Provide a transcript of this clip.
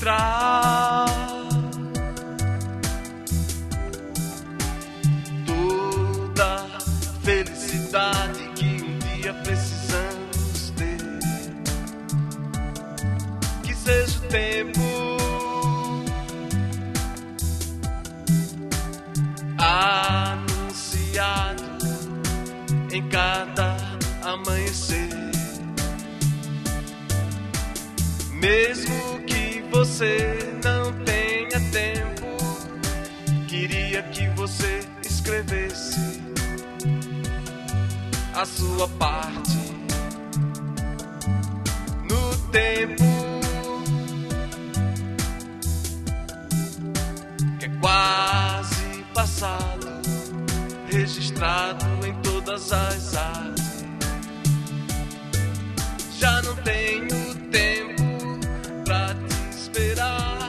registrar toda felicidade que um dia precisamos ter. Que seja o tempo anunciado em cada amanhecer. Mesmo que você não tenha tempo, queria que você escrevesse a sua parte no tempo que é quase passado, registrado em todas as artes. Já não tenho tempo pra te esperar.